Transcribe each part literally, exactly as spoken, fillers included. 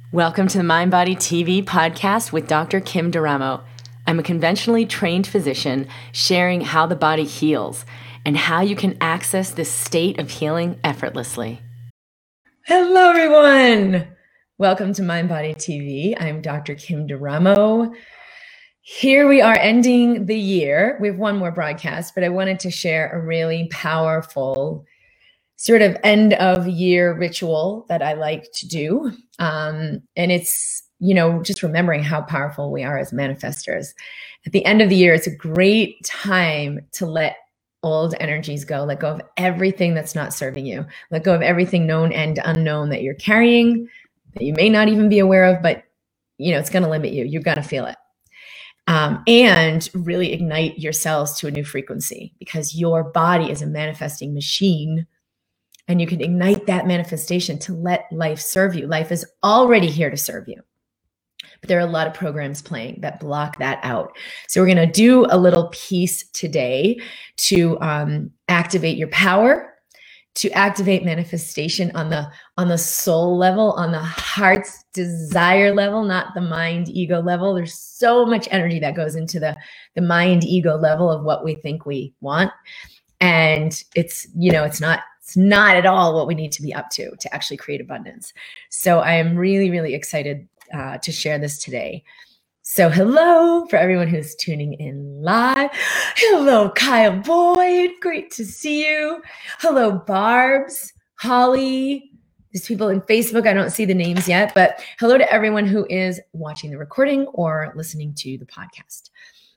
Welcome to the Mind Body T V podcast with Doctor Kim D'Eramo. I'm a conventionally trained physician sharing how the body heals and how you can access this state of healing effortlessly. Hello, everyone. Welcome to Mind Body T V. I'm Doctor Kim D'Eramo. Here we are ending the year. We have one more broadcast, but I wanted to share a really powerful sort of end of year ritual that I like to do. Um, and it's, you know, just remembering how powerful we are as manifestors. At the end of the year, it's a great time to let old energies go, let go of everything that's not serving you, let go of everything known and unknown that you're carrying, that you may not even be aware of, but, you know, it's going to limit you. You're going to feel it. Um, and really ignite your cells to a new frequency, because your body is a manifesting machine. And you can ignite that manifestation to let life serve you. Life is already here to serve you. But there are a lot of programs playing that block that out. So we're going to do a little piece today to um, activate your power, to activate manifestation on the on the soul level, on the heart's desire level, not the mind ego level. There's so much energy that goes into the, the mind ego level of what we think we want. And it's, you know, it's not It's not at all what we need to be up to to actually create abundance. So I am really, really excited uh, to share this today. So hello for everyone who's tuning in live. Hello, Kyle Boyd. Great to see you. Hello, Barbs, Holly. There's people in Facebook. I don't see the names yet, but hello to everyone who is watching the recording or listening to the podcast.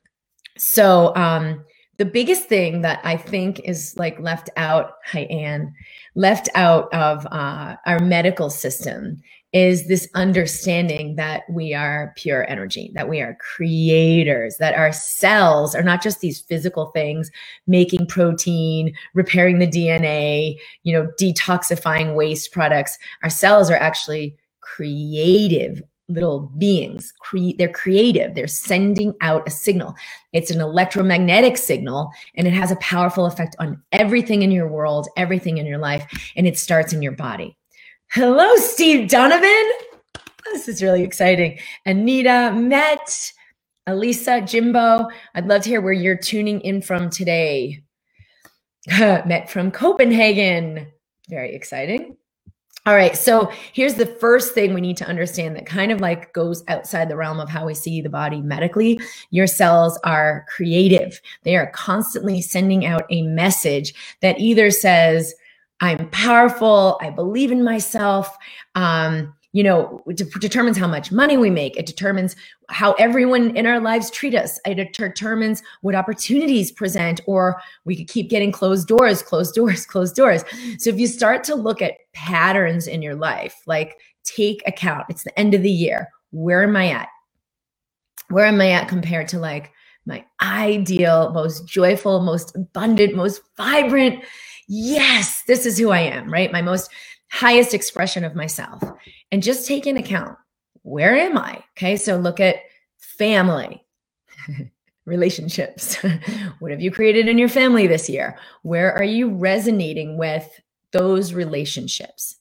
So, um, the biggest thing that I think is like left out, hi Anne, left out of uh, our medical system is this understanding that we are pure energy, that we are creators, that our cells are not just these physical things, making protein, repairing the D N A, you know, detoxifying waste products. Our cells are actually creative little beings. Cre- they're creative. They're sending out a signal. It's an electromagnetic signal, and it has a powerful effect on everything in your world, everything in your life, and it starts in your body. Hello, Steve Donovan. This is really exciting. Anita, Met, Elisa, Jimbo. I'd love to hear where you're tuning in from today. Met from Copenhagen. Very exciting. All right, so here's the first thing we need to understand that kind of like goes outside the realm of how we see the body medically. Your cells are creative. They are constantly sending out a message that either says, I'm powerful, I believe in myself, um, you know, it de- determines how much money we make. It determines how everyone in our lives treat us. It determines what opportunities present, or we could keep getting closed doors, closed doors, closed doors. So if you start to look at patterns in your life, like take account, it's the end of the year. Where am I at? Where am I at compared to like my ideal, most joyful, most abundant, most vibrant? Yes, this is who I am, right? My most highest expression of myself. And just take into account, where am I? Okay, so look at family, relationships. What have you created in your family this year? Where are you resonating with those relationships?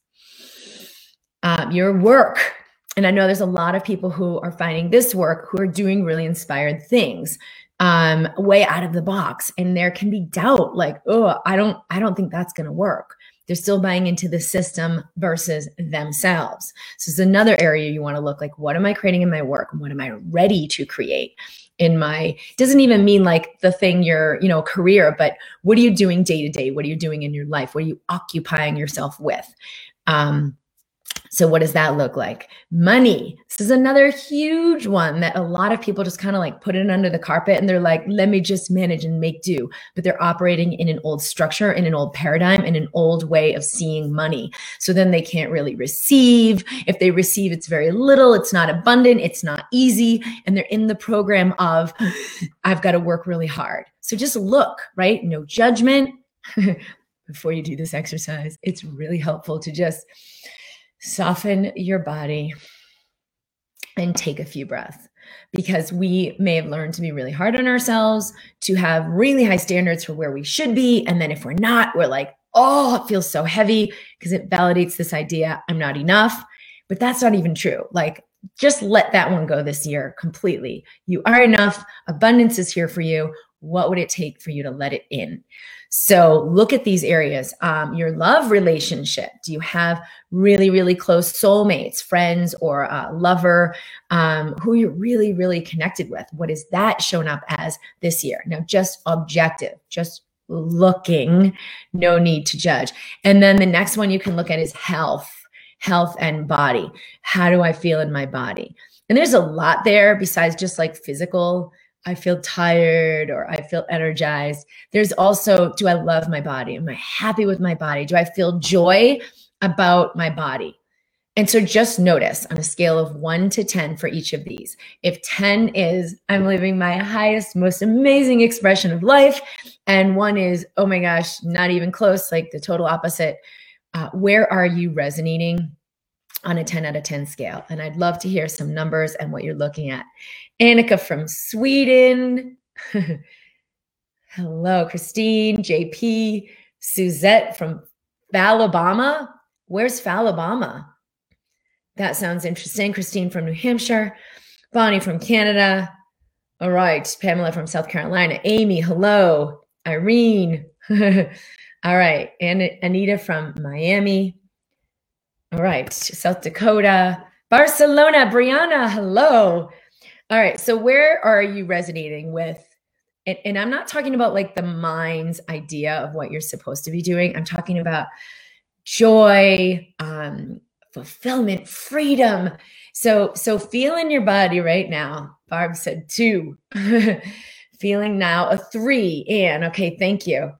Um, your work. And I know there's a lot of people who are finding this work who are doing really inspired things, um, way out of the box. And there can be doubt, like, oh, I don't, I don't think that's going to work. They're still buying into the system versus themselves. So it's another area you want to look like, what am I creating in my work? And what am I ready to create in my, doesn't even mean like the thing your, you know, career, but what are you doing day to day? What are you doing in your life? What are you occupying yourself with? Um, So what does that look like? Money. This is another huge one that a lot of people just kind of like put it under the carpet and they're like, let me just manage and make do. But they're operating in an old structure, in an old paradigm, in an old way of seeing money. So then they can't really receive. If they receive, it's very little. It's not abundant. It's not easy. And they're in the program of, I've got to work really hard. So just look, right? No judgment. Before you do this exercise, it's really helpful to just soften your body and take a few breaths, because we may have learned to be really hard on ourselves, to have really high standards for where we should be. And then if we're not, we're like, oh, it feels so heavy, because it validates this idea, I'm not enough. but that's not even true. Like, just let that one go this year completely. You are enough. Abundance is here for you. What would it take for you to let it in? So look at these areas. Um, your love relationship. Do you have really, really close soulmates, friends, or a lover um, who you're really, really connected with? What is that shown up as this year? Now, just objective, just looking, no need to judge. And then the next one you can look at is health. Health and body. How do I feel in my body? And there's a lot there besides just like physical, I feel tired or I feel energized. There's also, do I love my body? Am I happy with my body? Do I feel joy about my body? And so just notice on a scale of one to ten for each of these. If ten is, I'm living my highest, most amazing expression of life, and one is, oh my gosh, not even close, like the total opposite. Uh, where are you resonating on a ten out of ten scale? And I'd love to hear some numbers and what you're looking at. Annika from Sweden. Hello, Christine, J P, Suzette from Alabama. Where's Alabama? That sounds interesting. Christine from New Hampshire. Bonnie from Canada. All right. Pamela from South Carolina. Amy, hello. Irene. All right. And Anita from Miami. All right. South Dakota. Barcelona. Brianna, hello. All right. So where are you resonating with? And, and I'm not talking about like the mind's idea of what you're supposed to be doing. I'm talking about joy, um, fulfillment, freedom. So, so feel in your body right now. Barb said two. Feeling now a three. And okay, thank you.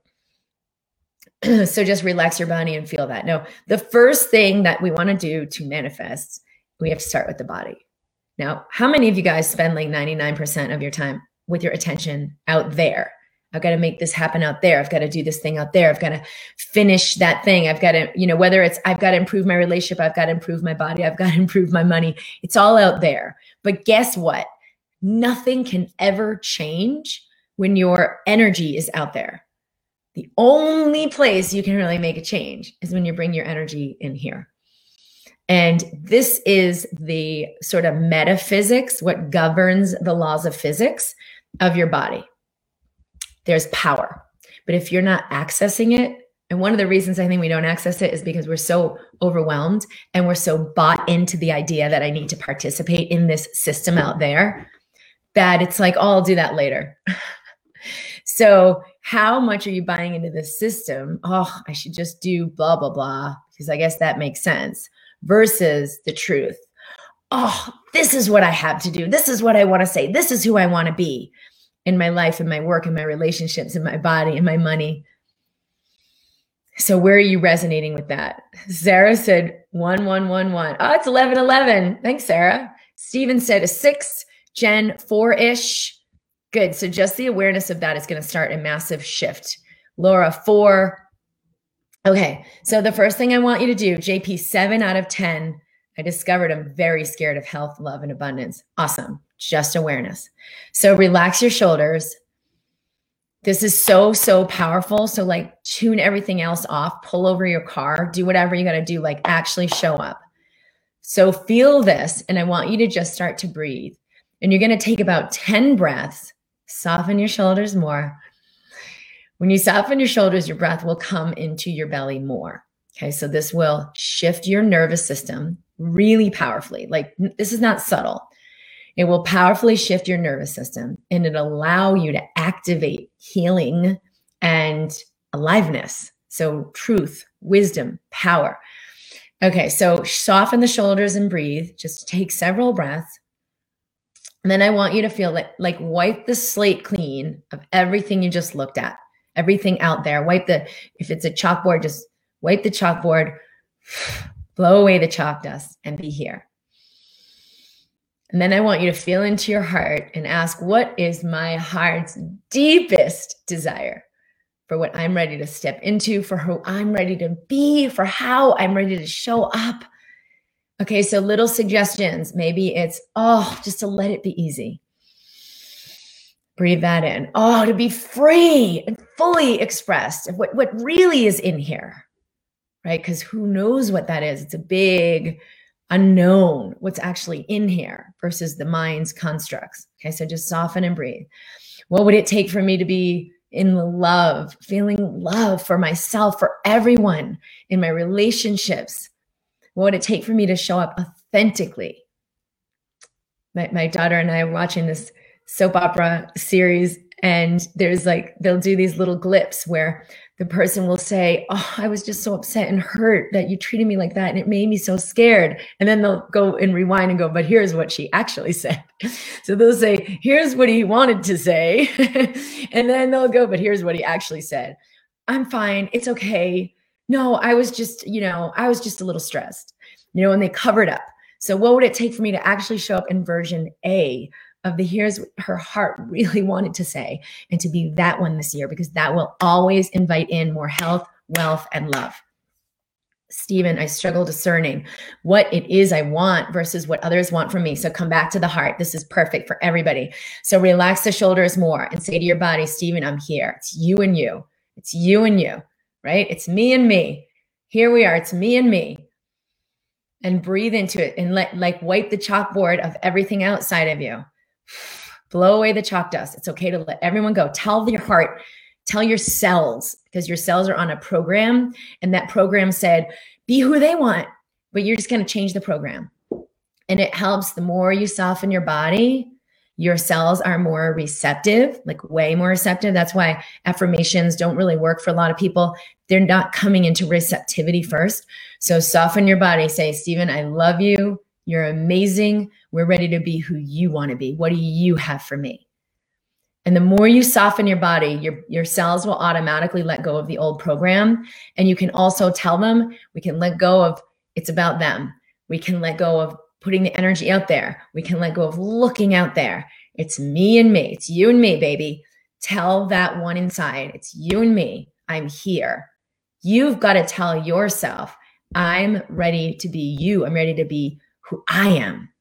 So just relax your body and feel that. No, the first thing that we want to do to manifest, we have to start with the body. Now, how many of you guys spend like ninety-nine percent of your time with your attention out there? I've got to make this happen out there. I've got to do this thing out there. I've got to finish that thing. I've got to, you know, whether it's, I've got to improve my relationship. I've got to improve my body. I've got to improve my money. It's all out there. But guess what? Nothing can ever change when your energy is out there. The only place you can really make a change is when you bring your energy in here. And this is the sort of metaphysics, what governs the laws of physics of your body. There's power. But if you're not accessing it, and one of the reasons I think we don't access it is because we're so overwhelmed and we're so bought into the idea that I need to participate in this system out there, that it's like, oh, I'll do that later. So how much are you buying into this system? Oh, I should just do blah, blah, blah, because I guess that makes sense, versus the truth. Oh, this is what I have to do. This is what I want to say. This is who I want to be in my life, in my work, in my relationships, in my body, in my money. So where are you resonating with that? Sarah said one, one, one, one. Oh, it's eleven, eleven. Thanks, Sarah. Steven said a six. Jen, four-ish. Good. So just the awareness of that is going to start a massive shift. Laura, four. Okay. So the first thing I want you to do, J P, seven out of ten. I discovered I'm very scared of health, love, and abundance. Awesome. Just awareness. So relax your shoulders. This is so, so powerful. So like tune everything else off, pull over your car, do whatever you got to do, like actually show up. So feel this. And I want you to just start to breathe. And you're going to take about ten breaths, soften your shoulders more. When you soften your shoulders, your breath will come into your belly more. Okay. So this will shift your nervous system really powerfully. Like this is not subtle. It will powerfully shift your nervous system and it'll allow you to activate healing and aliveness. So truth, wisdom, power. Okay, so soften the shoulders and breathe. Just take several breaths. And then I want you to feel like, like wipe the slate clean of everything you just looked at, everything out there. Wipe the, if it's a chalkboard, just wipe the chalkboard, blow away the chalk dust and be here. And then I want you to feel into your heart and ask, what is my heart's deepest desire for what I'm ready to step into, for who I'm ready to be, for how I'm ready to show up? Okay, so little suggestions. Maybe it's, oh, just to let it be easy. Breathe that in. Oh, to be free and fully expressed of what, what really is in here, right? Because who knows what that is? It's a big unknown, what's actually in here versus the mind's constructs. Okay, so just soften and breathe. What would it take for me to be in love, feeling love for myself, for everyone, in my relationships? What would it take for me to show up authentically? My, my daughter and I are watching this soap opera series, and there's like, they'll do these little glips where the person will say, oh, I was just so upset and hurt that you treated me like that, and it made me so scared. And then they'll go and rewind and go, but here's what she actually said. So they'll say, here's what he wanted to say. And then they'll go, but here's what he actually said. I'm fine. It's okay. No, I was just, you know, I was just a little stressed, you know, and they covered up. So what would it take for me to actually show up in version A of the here's what her heart really wanted to say, and to be that one this year, because that will always invite in more health, wealth, and love. Stephen, I struggle discerning what it is I want versus what others want from me. So come back to the heart. This is perfect for everybody. So relax the shoulders more and say to your body, Stephen, I'm here. It's you and you. It's you and you, right? It's me and me. Here we are. It's me and me. And breathe into it and let, like, wipe the chalkboard of everything outside of you. Blow away the chalk dust. It's okay to let everyone go. Tell your heart, tell your cells, because your cells are on a program, and that program said, be who they want, but you're just going to change the program. And it helps. The more you soften your body, your cells are more receptive, like way more receptive. That's why affirmations don't really work for a lot of people. They're not coming into receptivity first. So soften your body. Say, Stephen, I love you. You're amazing. We're ready to be who you want to be. What do you have for me? And the more you soften your body, your, your cells will automatically let go of the old program. And you can also tell them, we can let go of, it's about them. We can let go of putting the energy out there. We can let go of looking out there. It's me and me. It's you and me, baby. Tell that one inside. It's you and me. I'm here. You've got to tell yourself, I'm ready to be you. I'm ready to be who I am,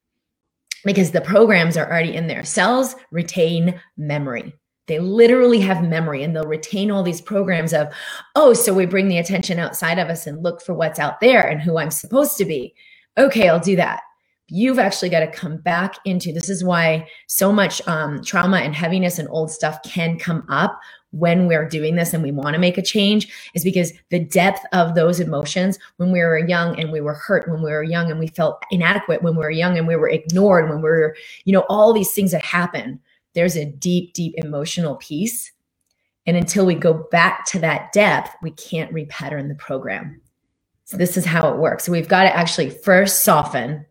because the programs are already in there. Cells retain memory. They literally have memory, and they'll retain all these programs of, oh, so we bring the attention outside of us and look for what's out there and who I'm supposed to be. Okay, I'll do that. You've actually got to come back into, this is why so much um, trauma and heaviness and old stuff can come up when we're doing this and we want to make a change, is because the depth of those emotions when we were young and we were hurt, when we were young and we felt inadequate, when we were young and we were ignored, when we were, you know, all these things that happen, there's a deep, deep emotional piece. And until we go back to that depth, we can't repattern the program. So this is how it works. So we've got to actually first soften.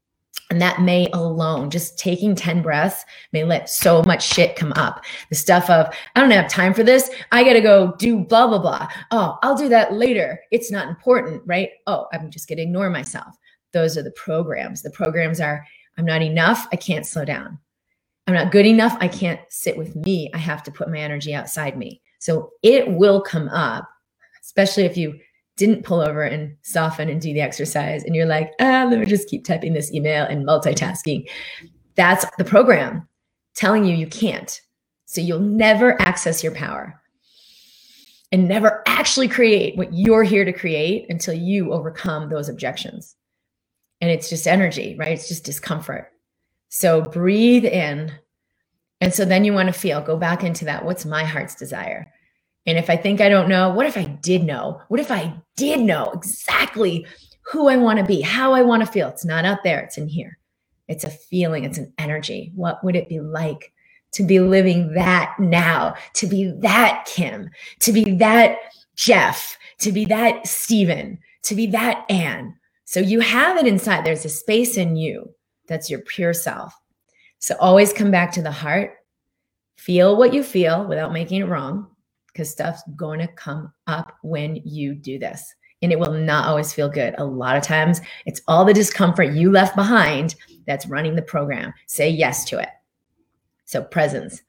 And that may alone, just taking ten breaths, may let so much shit come up. The stuff of, I don't have time for this. I got to go do blah, blah, blah. Oh, I'll do that later. It's not important, right? Oh, I'm just going to ignore myself. Those are the programs. The programs are, I'm not enough. I can't slow down. I'm not good enough. I can't sit with me. I have to put my energy outside me. So it will come up, especially if you didn't pull over and soften and do the exercise, and you're like, ah, let me just keep typing this email and multitasking. That's the program telling you you can't. So you'll never access your power and never actually create what you're here to create until you overcome those objections. And it's just energy, right? It's just discomfort. So breathe in. And so then you want to feel, go back into that. What's my heart's desire? And if I think I don't know, what if I did know? What if I did know exactly who I want to be, how I want to feel? It's not out there. It's in here. It's a feeling. It's an energy. What would it be like to be living that now, to be that Kim, to be that Jeff, to be that Stephen, to be that Anne? So you have it inside. There's a space in you that's your pure self. So always come back to the heart. Feel what you feel without making it wrong, because stuff's going to come up when you do this. And it will not always feel good. A lot of times it's all the discomfort you left behind that's running the program. Say yes to it. So presence.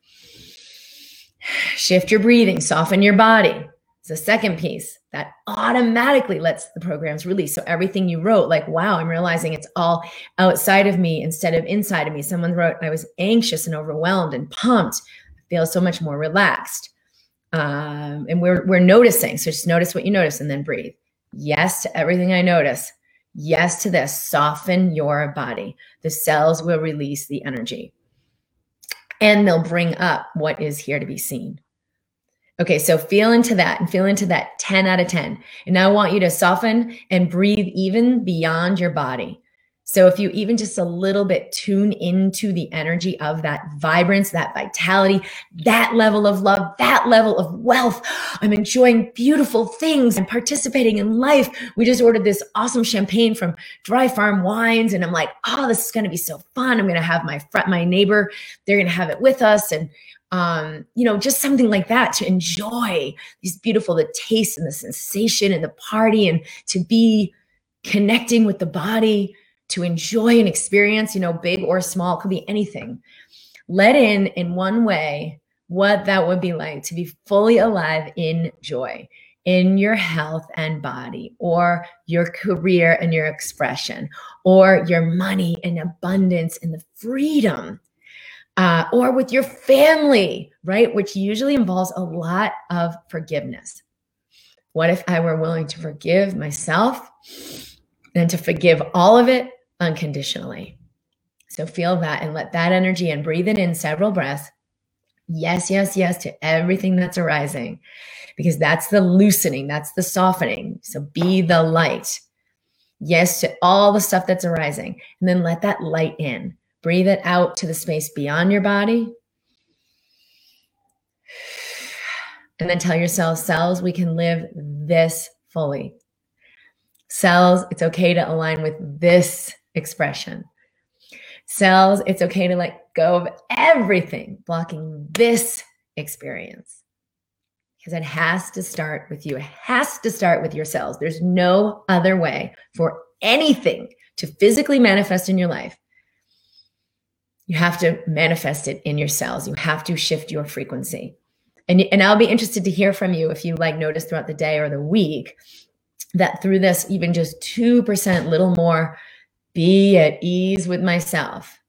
Shift your breathing, soften your body. It's the second piece that automatically lets the programs release. So everything you wrote, like, wow, I'm realizing it's all outside of me instead of inside of me. Someone wrote, I was anxious and overwhelmed and pumped. I feel so much more relaxed. Um, and we're, we're noticing. So just notice what you notice and then breathe. Yes to everything I notice. Yes to this. Soften your body. The cells will release the energy and they'll bring up what is here to be seen. Okay, so feel into that and feel into that ten out of ten. And now I want you to soften and breathe even beyond your body. So if you even just a little bit tune into the energy of that vibrance, that vitality, that level of love, that level of wealth. I'm enjoying beautiful things and participating in life. We just ordered this awesome champagne from Dry Farm Wines. And I'm like, oh, this is going to be so fun. I'm going to have my friend, my neighbor, they're going to have it with us. And, um, you know, just something like that to enjoy these beautiful, the taste and the sensation and the party and to be connecting with the body, to enjoy an experience, you know, big or small, could be anything. Let in, in one way, what that would be like to be fully alive in joy, in your health and body, or your career and your expression, or your money and abundance and the freedom, uh, or with your family, right? Which usually involves a lot of forgiveness. What if I were willing to forgive myself and to forgive all of it unconditionally? So feel that and let that energy and breathe it in several breaths. Yes, yes, yes to everything that's arising, because that's the loosening, that's the softening. So be the light. Yes to all the stuff that's arising. And then let that light in. Breathe it out to the space beyond your body. And then tell yourself, cells, we can live this fully. Cells, it's okay to align with this expression. Cells, it's okay to let go of everything blocking this experience. Because it has to start with you. It has to start with your cells. There's no other way for anything to physically manifest in your life. You have to manifest it in your cells. You have to shift your frequency. And, and I'll be interested to hear from you if you like notice throughout the day or the week that through this, even just two percent, little more, be at ease with myself.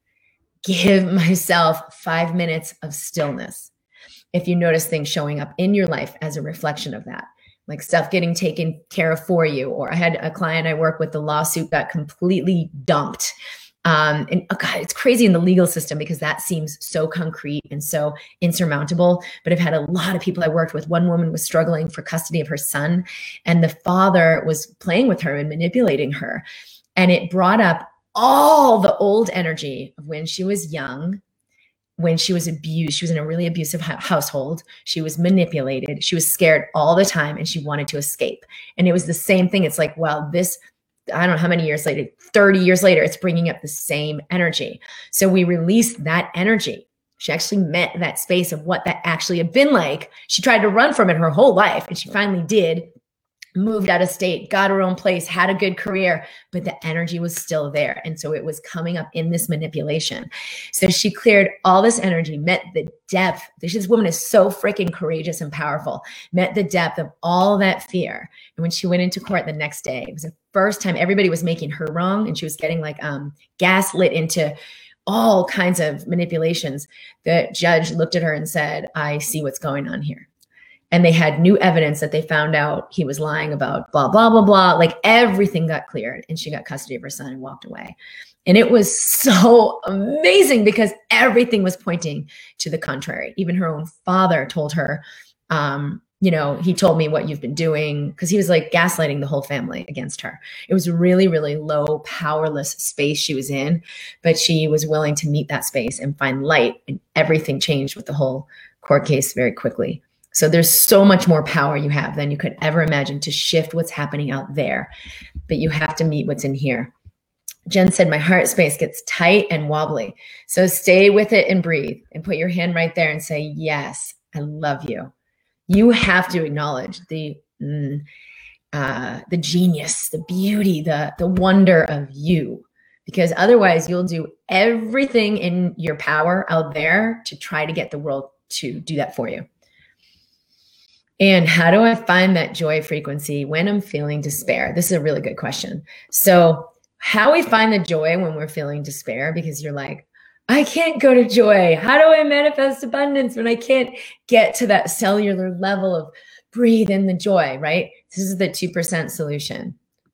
Give myself five minutes of stillness. If you notice things showing up in your life as a reflection of that, like stuff getting taken care of for you, or I had a client I work with, the lawsuit got completely dumped. Um, and oh God, it's crazy in the legal system because that seems so concrete and so insurmountable. But I've had a lot of people I worked with. One woman was struggling for custody of her son, and the father was playing with her and manipulating her. And it brought up all the old energy of when she was young, when she was abused. She was in a really abusive household. She was manipulated. She was scared all the time and she wanted to escape. And it was the same thing. It's like, well, this, I don't know how many years later, thirty years later, it's bringing up the same energy. So we released that energy. She actually met that space of what that actually had been like. She tried to run from it her whole life, and she finally did. Moved out of state, got her own place, had a good career, but the energy was still there. And so it was coming up in this manipulation. So she cleared all this energy, met the depth. This woman is so freaking courageous and powerful, met the depth of all that fear. And when she went into court the next day, it was the first time everybody was making her wrong. And she was getting like um, gaslit into all kinds of manipulations. The judge looked at her and said, I see what's going on here. And they had new evidence that they found out he was lying about blah, blah, blah, blah. Like everything got cleared and she got custody of her son and walked away. And it was so amazing because everything was pointing to the contrary. Even her own father told her, um, you know, he told me what you've been doing, because he was like gaslighting the whole family against her. It was a really, really low, powerless space she was in, but she was willing to meet that space and find light, and everything changed with the whole court case very quickly. So there's so much more power you have than you could ever imagine to shift what's happening out there. But you have to meet what's in here. Jen said, my heart space gets tight and wobbly. So stay with it and breathe and put your hand right there and say, yes, I love you. You have to acknowledge the, mm, uh, the genius, the beauty, the, the wonder of you. Because otherwise you'll do everything in your power out there to try to get the world to do that for you. And how do I find that joy frequency when I'm feeling despair? This is a really good question. So how we find the joy when we're feeling despair, because you're like, I can't go to joy. How do I manifest abundance when I can't get to that cellular level of breathe in the joy, right? This is the two percent solution.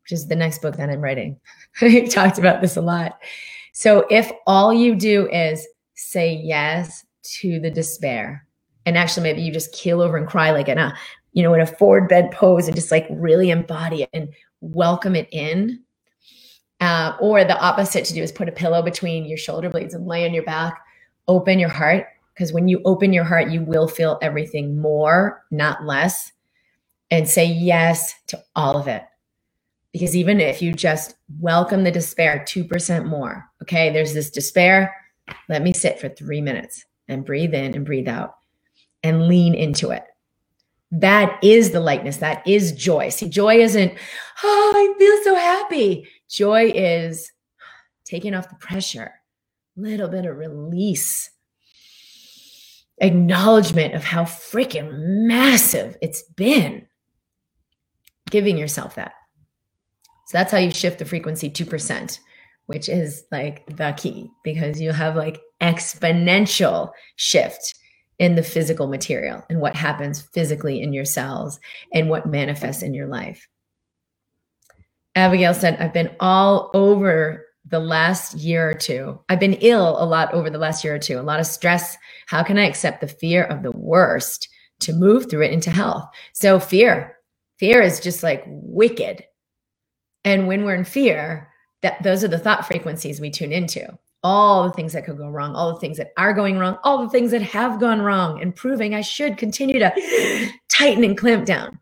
which is the next book that I'm writing. I talked about this a lot. So if all you do is say yes to the despair, and actually maybe you just keel over and cry like in a, you know, in a forward bed pose and just like really embody it and welcome it in. Uh, or the opposite to do is put a pillow between your shoulder blades and lay on your back, open your heart. Because when you open your heart, you will feel everything more, not less, and say yes to all of it. Because even if you just welcome the despair two percent more, okay, there's this despair. Let me sit for three minutes and breathe in and breathe out and lean into it. That is the lightness. That is joy. See, joy isn't, oh, I feel so happy. Joy is taking off the pressure, a little bit of release, acknowledgement of how freaking massive it's been, giving yourself that. So that's how you shift the frequency two percent, which is like the key, because you have like exponential shift in the physical material and what happens physically in your cells and what manifests in your life. Abigail said, I've been all over the last year or two. I've been ill a lot over the last year or two, a lot of stress. How can I accept the fear of the worst to move through it into health? So fear, fear is just like wicked. And when we're in fear, that those are the thought frequencies we tune into. All the things that could go wrong, all the things that are going wrong, all the things that have gone wrong, and proving I should continue to tighten and clamp down.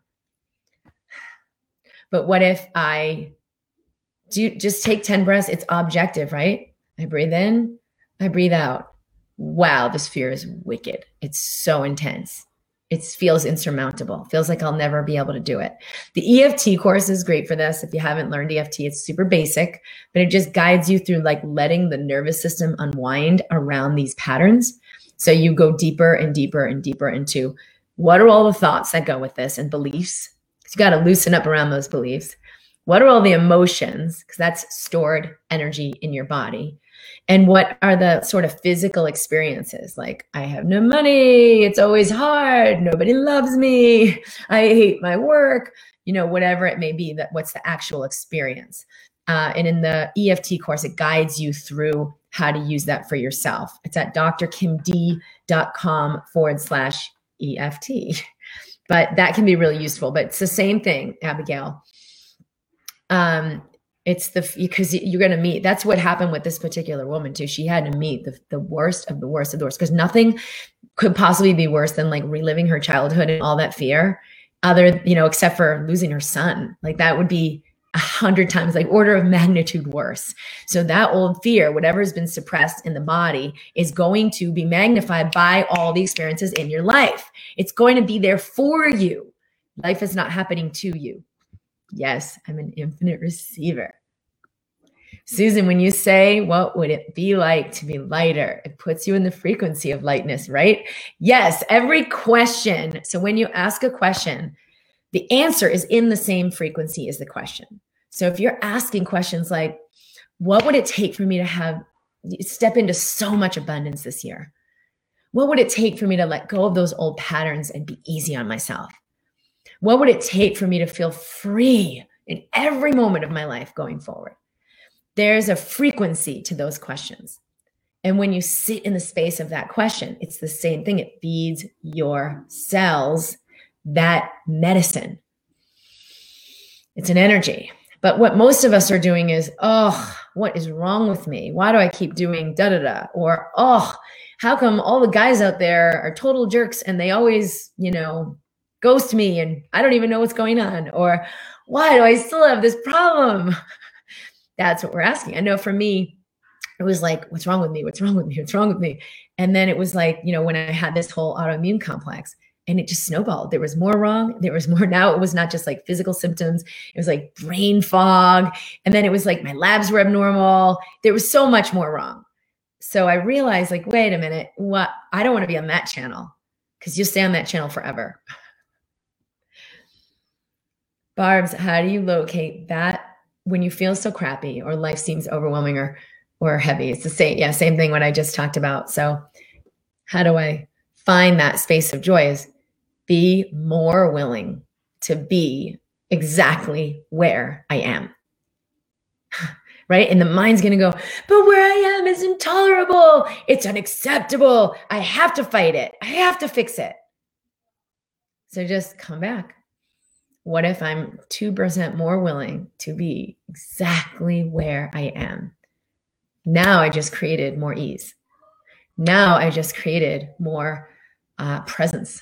But what if I do just take ten breaths? It's objective, right? I breathe in, I breathe out. Wow, this fear is wicked. It's so intense. It feels insurmountable. Feels like I'll never be able to do it. The E F T course is great for this. If you haven't learned E F T, it's super basic, but it just guides you through like letting the nervous system unwind around these patterns. So you go deeper and deeper and deeper into what are all the thoughts that go with this and beliefs. You got to loosen up around those beliefs. What are all the emotions? Because that's stored energy in your body. And what are the sort of physical experiences? Like, I have no money. It's always hard. Nobody loves me. I hate my work. You know, whatever it may be, that what's the actual experience? Uh, and in the E F T course, it guides you through how to use that for yourself. It's at drkimd.com forward slash EFT. But that can be really useful. But it's the same thing, Abigail. Um, It's the, because you're going to meet, that's what happened with this particular woman too. She had to meet the, the worst of the worst of the worst, because nothing could possibly be worse than like reliving her childhood and all that fear, other, you know, except for losing her son. Like that would be a hundred times, like order of magnitude worse. So that old fear, whatever has been suppressed in the body, is going to be magnified by all the experiences in your life. It's going to be there for you. Life is not happening to you. Yes, I'm an infinite receiver. Susan, when you say, what would it be like to be lighter? It puts you in the frequency of lightness, right? Yes, every question. So when you ask a question, the answer is in the same frequency as the question. So if you're asking questions like, what would it take for me to have step into so much abundance this year? What would it take for me to let go of those old patterns and be easy on myself? What would it take for me to feel free in every moment of my life going forward? There's a frequency to those questions. And when you sit in the space of that question, it's the same thing. It feeds your cells that medicine. It's an energy. But what most of us are doing is, oh, what is wrong with me? Why do I keep doing da da da? Or, oh, how come all the guys out there are total jerks and they always, you know, ghost me and I don't even know what's going on? Or why do I still have this problem? That's what we're asking. I know for me, it was like, what's wrong with me? What's wrong with me? What's wrong with me? And then it was like, you know, when I had this whole autoimmune complex, and it just snowballed. There was more wrong. There was more. Now it was not just like physical symptoms. It was like brain fog. And then it was like my labs were abnormal. There was so much more wrong. So I realized like, wait a minute, what? I don't want to be on that channel, because you'll stay on that channel forever. Barb's, how do you locate that when you feel so crappy or life seems overwhelming or or heavy? It's the same, yeah, same thing what I just talked about. So how do I find that space of joy? Is be more willing to be exactly where I am. Right? And the mind's going to go, but where I am is intolerable. It's unacceptable. I have to fight it. I have to fix it. So just come back. What if I'm two percent more willing to be exactly where I am? Now I just created more ease. Now I just created more uh, presence.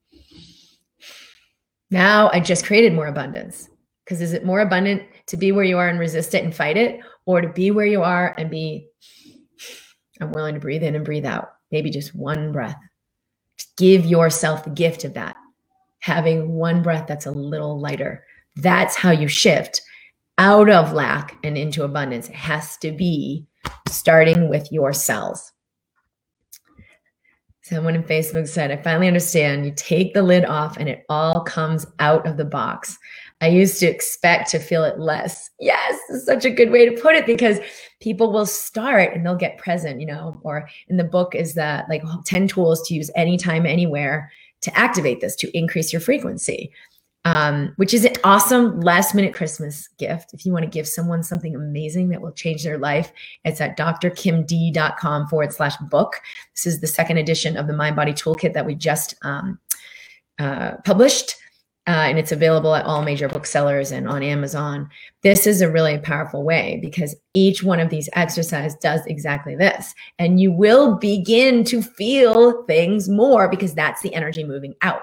Now I just created more abundance. Because is it more abundant to be where you are and resist it and fight it, or to be where you are and be, I'm willing to breathe in and breathe out, maybe just one breath. Just give yourself the gift of that. Having one breath that's a little lighter. That's how you shift out of lack and into abundance. It has to be starting with your cells. Someone in Facebook said, I finally understand. You take the lid off and it all comes out of the box. I used to expect to feel it less. Yes, it's such a good way to put it, because people will start and they'll get present, you know, or in the book is that like ten tools to use anytime, anywhere to activate this, to increase your frequency, um, which is an awesome last minute Christmas gift. If you want to give someone something amazing that will change their life, it's at drkimd.com forward slash book. This is the second edition of the Mind Body Toolkit that we just um, uh, published. Uh, and it's available at all major booksellers and on Amazon. This is a really powerful way, because each one of these exercises does exactly this. And you will begin to feel things more, because that's the energy moving out.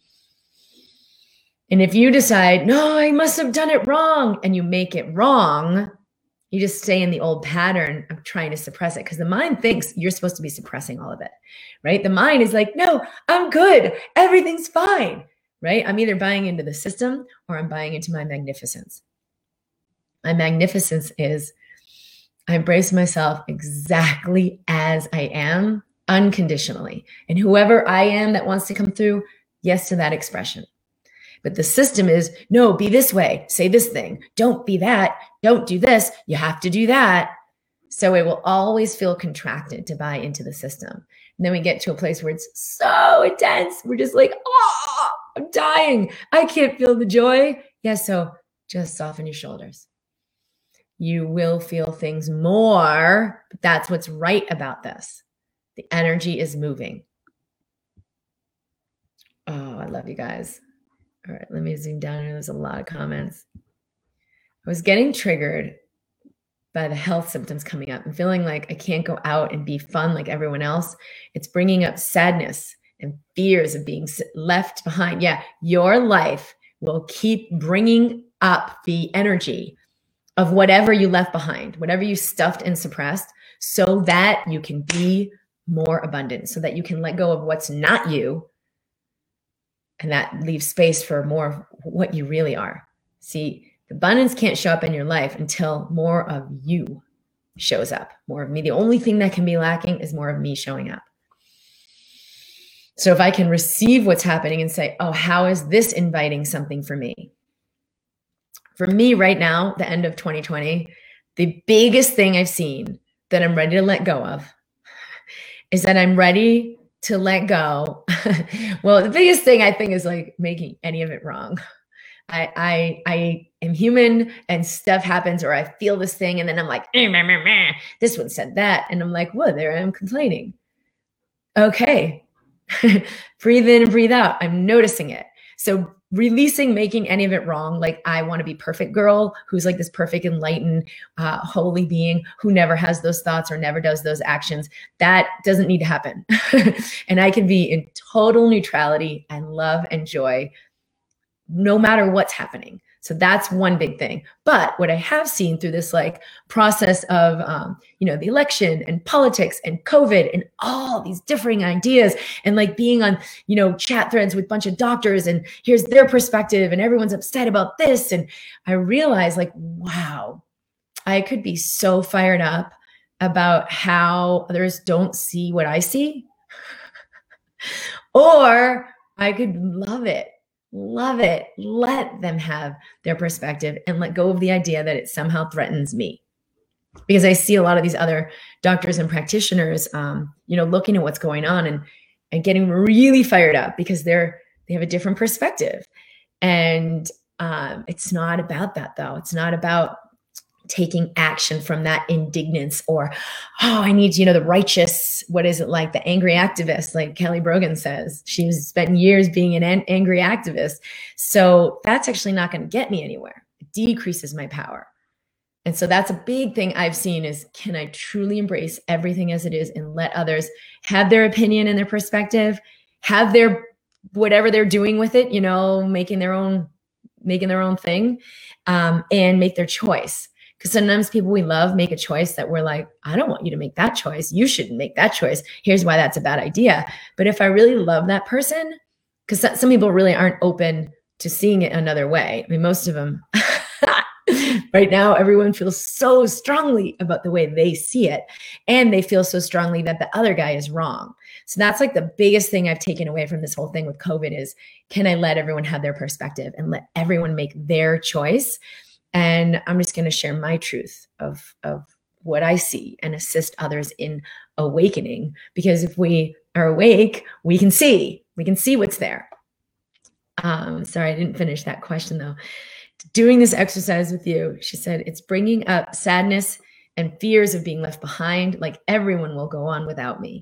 And if you decide, no, I must have done it wrong, and you make it wrong, you just stay in the old pattern of trying to suppress it, because the mind thinks you're supposed to be suppressing all of it, right? The mind is like, no, I'm good. Everything's fine. Right? I'm either buying into the system or I'm buying into my magnificence. My magnificence is I embrace myself exactly as I am, unconditionally. And whoever I am that wants to come through, yes to that expression. But the system is, no, be this way, say this thing, don't be that, don't do this, you have to do that. So it will always feel contracted to buy into the system. And then we get to a place where it's so intense. We're just like, oh, I'm dying. I can't feel the joy. Yeah, so just soften your shoulders. You will feel things more, but that's what's right about this. The energy is moving. Oh, I love you guys. All right, let me zoom down here. There's a lot of comments. I was getting triggered by the health symptoms coming up and feeling like I can't go out and be fun like everyone else. It's bringing up sadness and fears of being left behind. Yeah, your life will keep bringing up the energy of whatever you left behind, whatever you stuffed and suppressed, so that you can be more abundant, so that you can let go of what's not you. And that leaves space for more of what you really are. See, abundance can't show up in your life until more of you shows up, more of me. The only thing that can be lacking is more of me showing up. So if I can receive what's happening and say, oh, how is this inviting something for me? For me right now, the end of twenty twenty, the biggest thing I've seen that I'm ready to let go of is that I'm ready to let go. Well, the biggest thing I think is like making any of it wrong. I, I, I am human and stuff happens, or I feel this thing and then I'm like, eh, meh, meh, meh. This one said that. And I'm like, well, there I am complaining. Okay. Breathe in and breathe out. I'm noticing it. So releasing making any of it wrong, like I want to be perfect girl who's like this perfect, enlightened, uh, holy being who never has those thoughts or never does those actions. That doesn't need to happen. And I can be in total neutrality and love and joy no matter what's happening. So that's one big thing. But what I have seen through this like process of, um, you know, the election and politics and COVID and all these differing ideas and like being on, you know, chat threads with a bunch of doctors and here's their perspective and everyone's upset about this. And I realized like, wow, I could be so fired up about how others don't see what I see. Or I could love it. Love it. Let them have their perspective and let go of the idea that it somehow threatens me. Because I see a lot of these other doctors and practitioners, um, you know, looking at what's going on and, and getting really fired up because they're, they have a different perspective. And Um, it's not about that though. It's not about taking action from that indignance or, oh, I need, you know, the righteous, what is it like the angry activist, like Kelly Brogan says, she's spent years being an an- angry activist. So that's actually not going to get me anywhere. It decreases my power. And so that's a big thing I've seen is, can I truly embrace everything as it is and let others have their opinion and their perspective, have their, whatever they're doing with it, you know, making their own, making their own thing, um, and make their choice. Because sometimes people we love make a choice that we're like, I don't want you to make that choice. You shouldn't make that choice. Here's why that's a bad idea. But if I really love that person, because some people really aren't open to seeing it another way. I mean, most of them right now, everyone feels so strongly about the way they see it. And they feel so strongly that the other guy is wrong. So that's like the biggest thing I've taken away from this whole thing with COVID is, can I let everyone have their perspective and let everyone make their choice? And I'm just going to share my truth of, of what I see and assist others in awakening. Because if we are awake, we can see, we can see what's there. Um, sorry, I didn't finish that question though. Doing this exercise with you, she said, it's bringing up sadness and fears of being left behind. Like everyone will go on without me.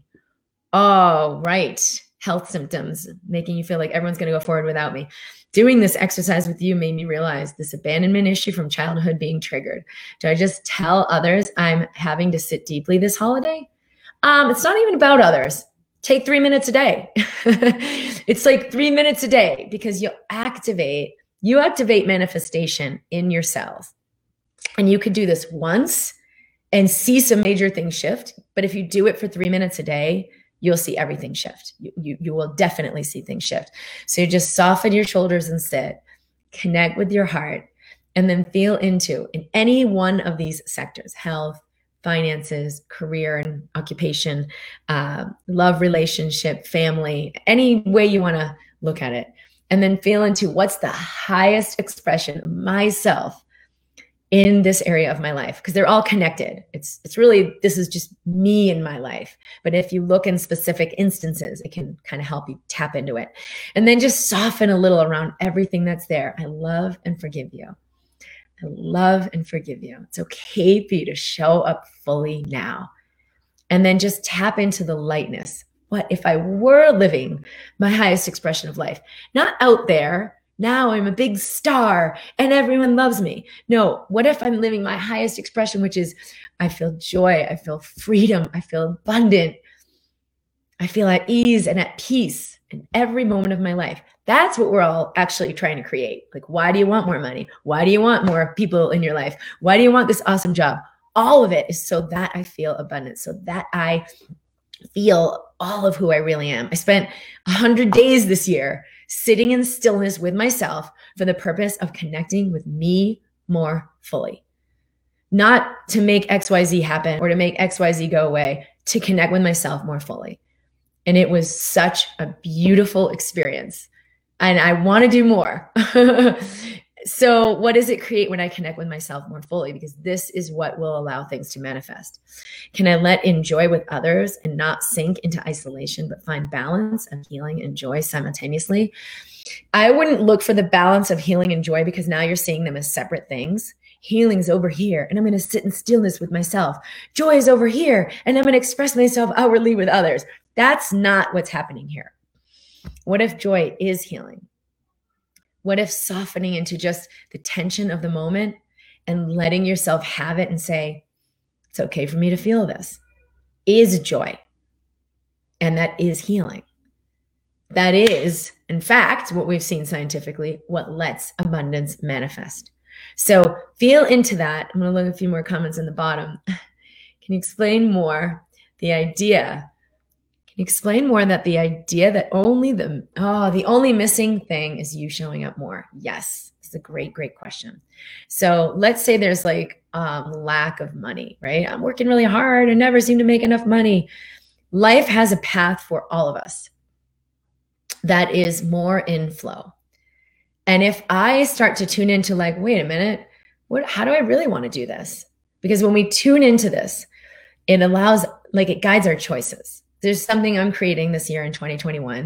Oh, right. Health symptoms, making you feel like everyone's going to go forward without me. Doing this exercise with you made me realize this abandonment issue from childhood being triggered. Do I just tell others I'm having to sit deeply this holiday? Um, it's not even about others. Take three minutes a day. It's like three minutes a day because you activate, you activate manifestation in your cells. And you could do this once and see some major things shift. But if you do it for three minutes a day, you'll see everything shift. You, you, you will definitely see things shift. So you just soften your shoulders and sit, connect with your heart, and then feel into, in any one of these sectors, health, finances, career and occupation, uh, love, relationship, family, any way you want to look at it. And then feel into what's the highest expression of myself in this area of my life, because they're all connected. It's it's really, this is just me in my life. But if you look in specific instances, it can kind of help you tap into it. And then just soften a little around everything that's there. I love and forgive you. I love and forgive you. It's okay for you to show up fully now. And then just tap into the lightness. What if I were living my highest expression of life? Not out there. Now I'm a big star and everyone loves me. No, what if I'm living my highest expression, which is I feel joy, I feel freedom, I feel abundant, I feel at ease and at peace in every moment of my life. That's what we're all actually trying to create. Like, why do you want more money? Why do you want more people in your life? Why do you want this awesome job? All of it is so that I feel abundant, so that I feel all of who I really am. I spent a hundred days this year sitting in stillness with myself for the purpose of connecting with me more fully. Not to make X Y Z happen or to make X Y Z go away, to connect with myself more fully. And it was such a beautiful experience. And I want to do more. So what does it create when I connect with myself more fully? Because this is what will allow things to manifest. Can I let in joy with others and not sink into isolation, but find balance of healing and joy simultaneously? I wouldn't look for the balance of healing and joy, because now you're seeing them as separate things. Healing's over here, and I'm going to sit in stillness with myself. Joy is over here, and I'm going to express myself outwardly with others. That's not what's happening here. What if joy is healing? What if softening into just the tension of the moment and letting yourself have it and say, it's okay for me to feel this, is joy. And that is healing. That is, in fact, what we've seen scientifically, what lets abundance manifest. So feel into that. I'm going to look at a few more comments in the bottom. Can you explain more the idea? Can you explain more that the idea that only the, oh, the only missing thing is you showing up more? Yes, it's a great, great question. So let's say there's like um, lack of money, right? I'm working really hard and never seem to make enough money. Life has a path for all of us that is more in flow. And if I start to tune into like, wait a minute, what, how do I really want to do this? Because when we tune into this, it allows, like it guides our choices. There's something I'm creating this year in twenty twenty-one,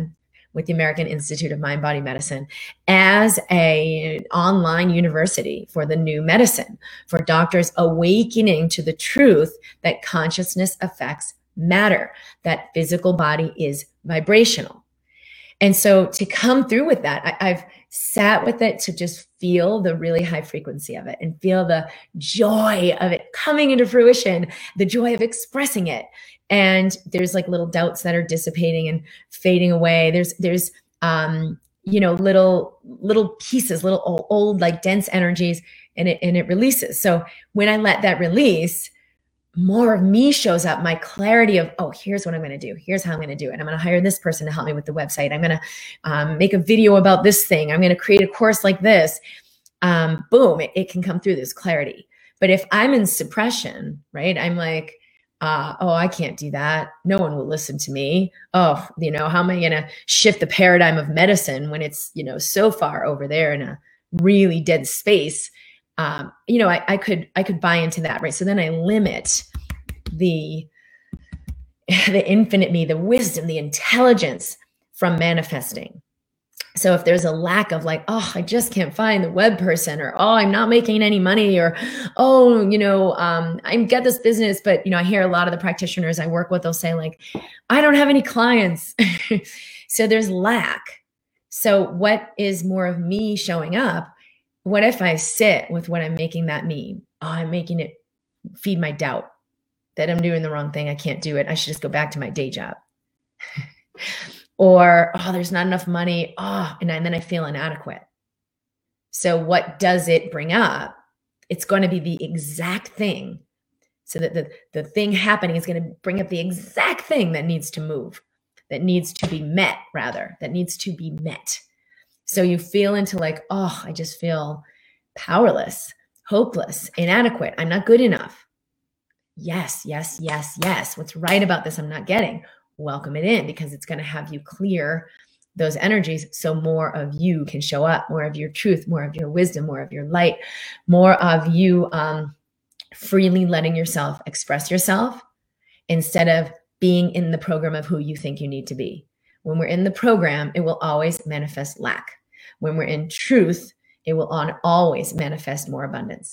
with the American Institute of Mind Body Medicine as a online university for the new medicine, for doctors awakening to the truth that consciousness affects matter, that physical body is vibrational. And so to come through with that, I, I've sat with it to just feel the really high frequency of it and feel the joy of it coming into fruition, the joy of expressing it. And there's like little doubts that are dissipating and fading away. There's, there's, um, you know, little, little pieces, little old, old, like dense energies, and it, and it releases. So when I let that release, more of me shows up, my clarity of, oh, here's what I'm going to do. Here's how I'm going to do it. I'm going to hire this person to help me with the website. I'm going to um, make a video about this thing. I'm going to create a course like this. Um, boom, it, it can come through this clarity. But if I'm in suppression, right, I'm like, uh, oh, I can't do that. No one will listen to me. Oh, you know, how am I going to shift the paradigm of medicine when it's, you know, so far over there in a really dead space? Um, you know, I, I could, I could buy into that, right? So then I limit the, the infinite me, the wisdom, the intelligence from manifesting. So if there's a lack of like, oh, I just can't find the web person, or, oh, I'm not making any money, or, oh, you know, um, I get this business, but, you know, I hear a lot of the practitioners I work with, they'll say like, I don't have any clients. So there's lack. So what is more of me showing up? What if I sit with what I'm making that mean? Oh, I'm making it feed my doubt that I'm doing the wrong thing. I can't do it. I should just go back to my day job. Or, oh, there's not enough money. Oh, and then I feel inadequate. So what does it bring up? It's going to be the exact thing. So that the, the thing happening is going to bring up the exact thing that needs to move, that needs to be met, rather, that needs to be met. So you feel into like, oh, I just feel powerless, hopeless, inadequate. I'm not good enough. Yes, yes, yes, yes. What's right about this I'm not getting? Welcome it in, because it's going to have you clear those energies so more of you can show up, more of your truth, more of your wisdom, more of your light, more of you um, freely letting yourself express yourself instead of being in the program of who you think you need to be. When we're in the program, it will always manifest lack. When we're in truth, it will on always manifest more abundance.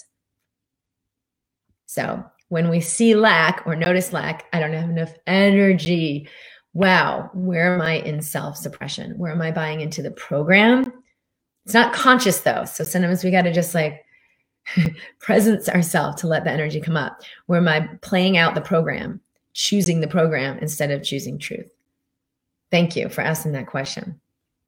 So when we see lack or notice lack, I don't have enough energy. Wow, where am I in self-suppression? Where am I buying into the program? It's not conscious though. So sometimes we got to just like presence ourselves to let the energy come up. Where am I playing out the program, choosing the program instead of choosing truth? Thank you for asking that question.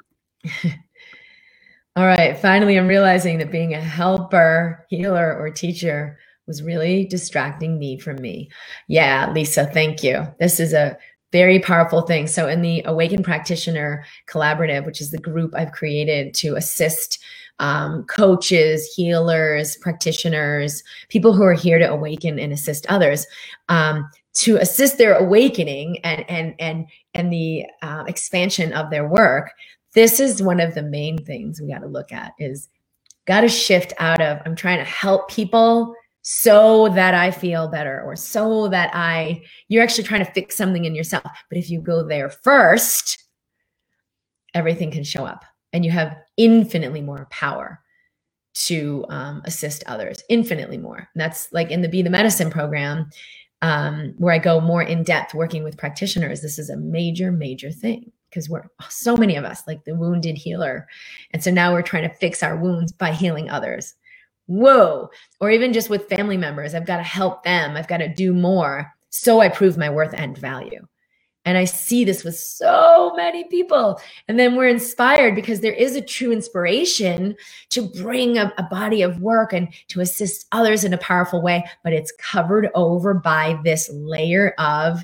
All right. Finally, I'm realizing that being a helper, healer, or teacher was really distracting me from me. Yeah, Lisa, thank you. This is a very powerful thing. So in the Awakened Practitioner Collaborative, which is the group I've created to assist um, coaches, healers, practitioners, people who are here to awaken and assist others, um, to assist their awakening and and and and the uh, expansion of their work. This is one of the main things we got to look at, is got to shift out of, I'm trying to help people so that I feel better, or so that I, you're actually trying to fix something in yourself. But if you go there first, everything can show up and you have infinitely more power to um, assist others, infinitely more. And that's like in the Be the Medicine program, um, where I go more in depth working with practitioners. This is a major, major thing, because we're so many of us like the wounded healer. And so now we're trying to fix our wounds by healing others. Whoa. Or even just with family members, I've got to help them. I've got to do more so I prove my worth and value. And I see this with so many people. And then we're inspired because there is a true inspiration to bring a, a body of work and to assist others in a powerful way, but it's covered over by this layer of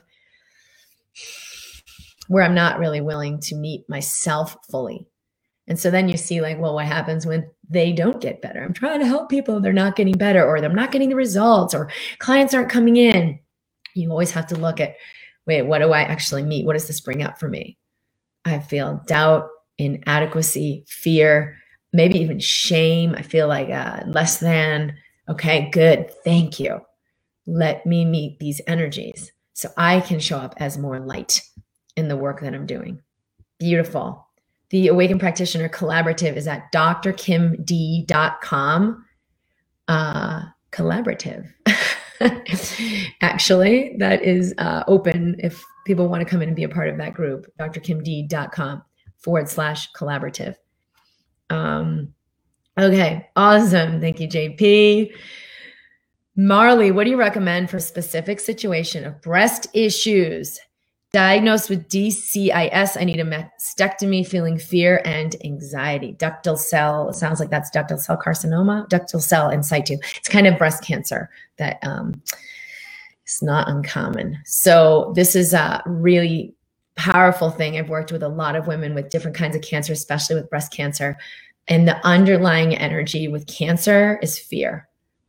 where I'm not really willing to meet myself fully. And so then you see like, well, what happens when they don't get better? I'm trying to help people. They're not getting better, or they're not getting the results, or clients aren't coming in. You always have to look at, wait, what do I actually meet? What does this bring up for me? I feel doubt, inadequacy, fear, maybe even shame. I feel like uh, less than. Okay, good. Thank you. Let me meet these energies so I can show up as more light in the work that I'm doing. Beautiful. The Awaken Practitioner Collaborative is at d r kim d dot com. Uh, collaborative. Actually, that is uh, open if people want to come in and be a part of that group. d r kim d dot com forward slash collaborative. Um, okay, awesome. Thank you, J P. Marley, what do you recommend for a specific situation of breast issues? Diagnosed with D C I S, I need a mastectomy, feeling fear and anxiety. Ductal cell, sounds like that's ductal cell carcinoma, ductal cell in situ. It's kind of breast cancer that um, it's not uncommon. So this is a really powerful thing. I've worked with a lot of women with different kinds of cancer, especially with breast cancer. And the underlying energy with cancer is fear.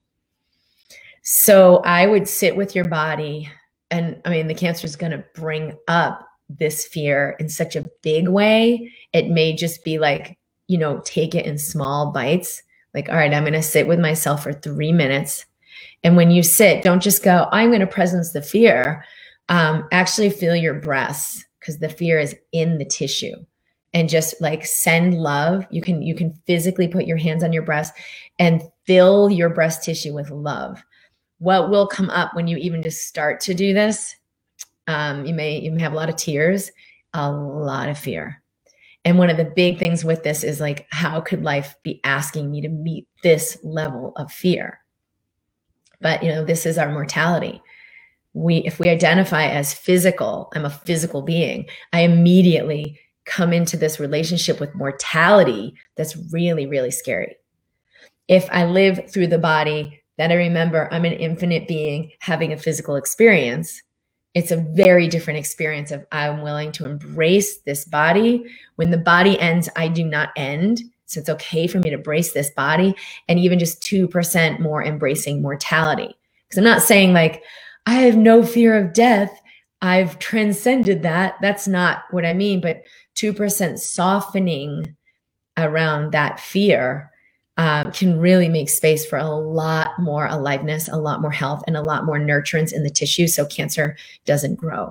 So I would sit with your body. And I mean, the cancer is going to bring up this fear in such a big way. It may just be like, you know, take it in small bites. Like, all right, I'm going to sit with myself for three minutes. And when you sit, don't just go, I'm going to presence the fear. Um, actually feel your breaths, because the fear is in the tissue. And just like send love. You can, you can physically put your hands on your breast and fill your breast tissue with love. What will come up when you even just start to do this? Um, you may even have a lot of tears, a lot of fear. And one of the big things with this is like, how could life be asking me to meet this level of fear? But, you know, this is our mortality. We, if we identify as physical, I'm a physical being, I immediately come into this relationship with mortality that's really, really scary. If I live through the body, then I remember I'm an infinite being having a physical experience. It's a very different experience of I'm willing to embrace this body. When the body ends, I do not end. So it's okay for me to embrace this body, and even just two percent more embracing mortality. Because I'm not saying like, I have no fear of death. I've transcended that. That's not what I mean, but two percent softening around that fear Um, can really make space for a lot more aliveness, a lot more health, and a lot more nurturance in the tissue so cancer doesn't grow.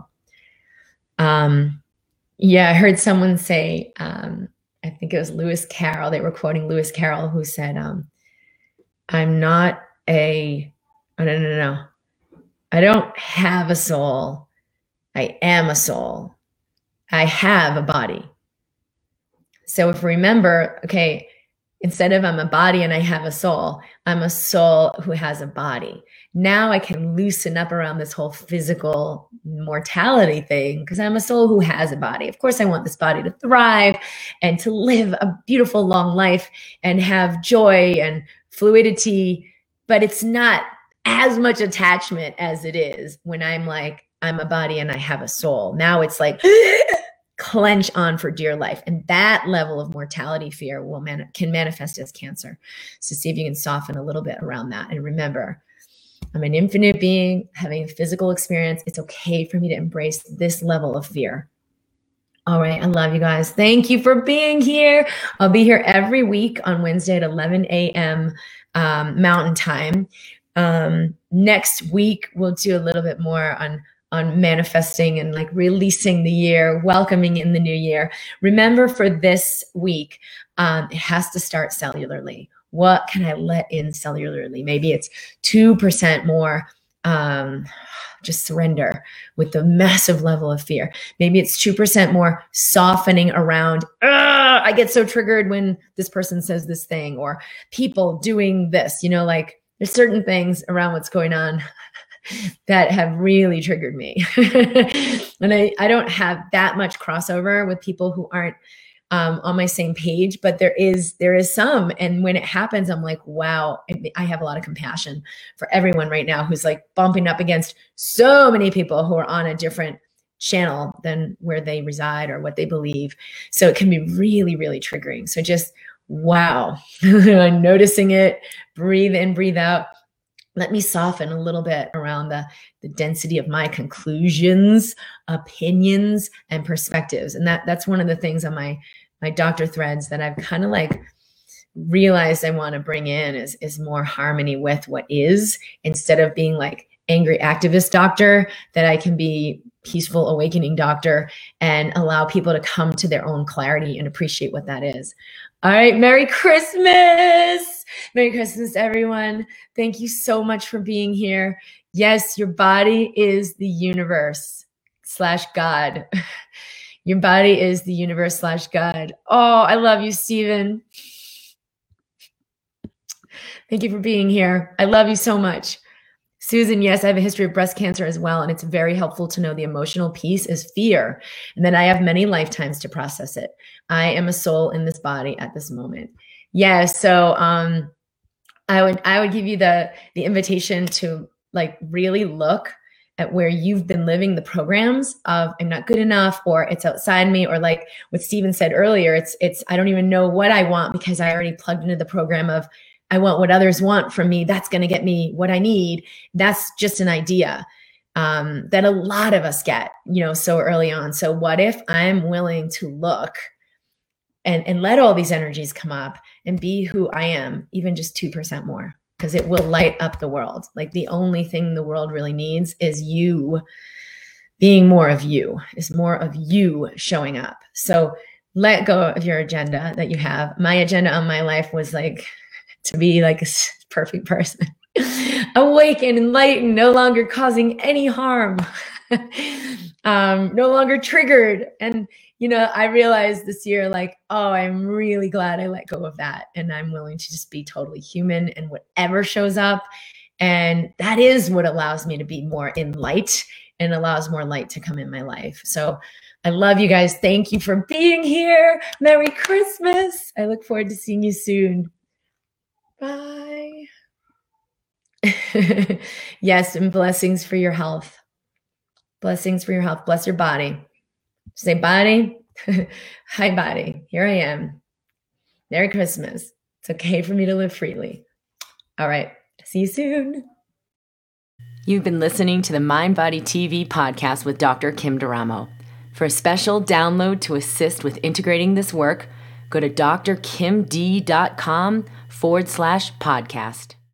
Um, yeah, I heard someone say, um, I think it was Lewis Carroll, they were quoting Lewis Carroll, who said, um, I'm not a, oh, no, no, no, I don't have a soul. I am a soul. I have a body. So if we remember, okay, instead of I'm a body and I have a soul, I'm a soul who has a body. Now I can loosen up around this whole physical mortality thing because I'm a soul who has a body. Of course, I want this body to thrive and to live a beautiful long life and have joy and fluidity, but it's not as much attachment as it is when I'm like, I'm a body and I have a soul. Now it's like, clench on for dear life. And that level of mortality fear will man- can manifest as cancer. So see if you can soften a little bit around that. And remember, I'm an infinite being having a physical experience. It's okay for me to embrace this level of fear. All right. I love you guys. Thank you for being here. I'll be here every week on Wednesday at eleven a.m. Um, Mountain Time. Um, next week, we'll do a little bit more on on manifesting and like releasing the year, welcoming in the new year. Remember, for this week, um, it has to start cellularly. What can I let in cellularly? Maybe it's two percent more um, just surrender with the massive level of fear. Maybe it's two percent more softening around, I get so triggered when this person says this thing, or people doing this, you know, like there's certain things around what's going on that have really triggered me. And I, I don't have that much crossover with people who aren't um, on my same page, but there is, there is some. And when it happens, I'm like, wow, I have a lot of compassion for everyone right now who's like bumping up against so many people who are on a different channel than where they reside or what they believe. So it can be really, really triggering. So just, wow, I'm noticing it, breathe in, breathe out. Let me soften a little bit around the, the density of my conclusions, opinions, and perspectives. And that that's one of the things on my, my doctor threads that I've kind of like realized I want to bring in is, is more harmony with what is, instead of being like angry activist doctor, that I can be peaceful awakening doctor and allow people to come to their own clarity and appreciate what that is. All right. Merry Christmas. Merry Christmas, everyone. Thank you so much for being here. Yes, your body is the universe slash God. Your body is the universe slash God. Oh, I love you, Stephen. Thank you for being here. I love you so much. Susan, yes, I have a history of breast cancer as well, and it's very helpful to know the emotional piece is fear, and then I have many lifetimes to process it. I am a soul in this body at this moment. Yeah, so um, I would I would give you the the invitation to like really look at where you've been living the programs of I'm not good enough, or it's outside me, or like what Stephen said earlier, it's it's I don't even know what I want because I already plugged into the program of I want what others want from me. That's going to get me what I need. That's just an idea um, that a lot of us get, you know, so early on. So what if I'm willing to look and, and let all these energies come up and be who I am, even just two percent more, because it will light up the world. Like the only thing the world really needs is you being more of you, is more of you showing up. So let go of your agenda that you have. My agenda on my life was like, to be like a perfect person, awakened, enlightened, no longer causing any harm, um, no longer triggered. And, you know, I realized this year, like, oh, I'm really glad I let go of that. And I'm willing to just be totally human and whatever shows up. And that is what allows me to be more in light and allows more light to come in my life. So I love you guys. Thank you for being here. Merry Christmas. I look forward to seeing you soon. Bye. Yes, and blessings for your health. Blessings for your health. Bless your body. Say, body. Hi, body. Here I am. Merry Christmas. It's okay for me to live freely. All right. See you soon. You've been listening to the Mind Body T V podcast with Doctor Kim D'Eramo. For a special download to assist with integrating this work, go to drkimd.com forward slash podcast.